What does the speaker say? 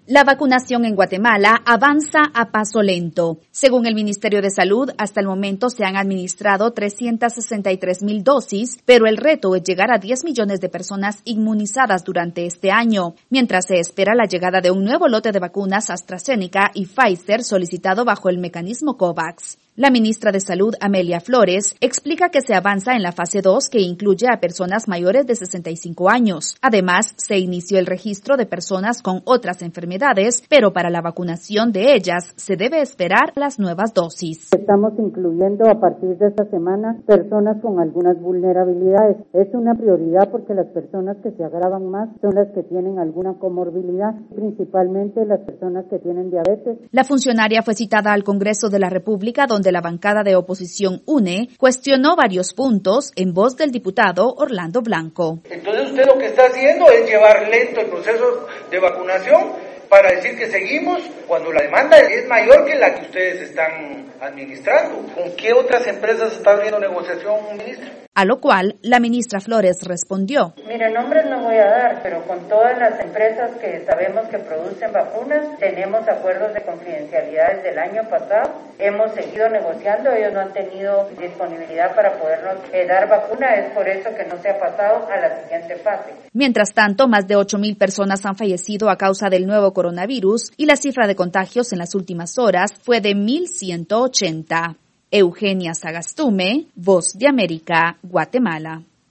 La vacunación en Guatemala avanza a paso lento. Según el Ministerio de Salud, hasta el momento se han administrado 363,000 dosis, pero el reto es llegar a 10 millones de personas inmunizadas durante este año, mientras se espera la llegada de un nuevo lote de vacunas AstraZeneca y Pfizer solicitado bajo el mecanismo COVAX. La ministra de Salud, Amelia Flores, explica que se avanza en la fase 2 que incluye a personas mayores de 65 años. Además, se inició el registro de personas con otras enfermedades, pero para la vacunación de ellas se debe esperar las nuevas dosis. Estamos incluyendo a partir de esta semana personas con algunas vulnerabilidades. Es una prioridad porque las personas que se agravan más son las que tienen alguna comorbilidad, principalmente las personas que tienen diabetes. La funcionaria fue citada al Congreso de la República, donde la bancada de oposición UNE cuestionó varios puntos en voz del diputado Orlando Blanco. Entonces usted lo que está haciendo es llevar lento el proceso de vacunación para decir que seguimos cuando la demanda es mayor que la que ustedes están administrando. ¿Con qué otras empresas está abriendo negociación, ministro? A lo cual la ministra Flores respondió. Mire, nombres no voy a dar, pero con todas las empresas que sabemos que producen vacunas, tenemos acuerdos de confidencialidad desde el año pasado. Hemos seguido negociando, ellos no han tenido disponibilidad para podernos dar vacuna, es por eso que no se ha pasado a la siguiente fase. Mientras tanto, más de 8,000 personas han fallecido a causa del nuevo coronavirus y la cifra de contagios en las últimas horas fue de 1,180. Eugenia Sagastume, Voz de América, Guatemala.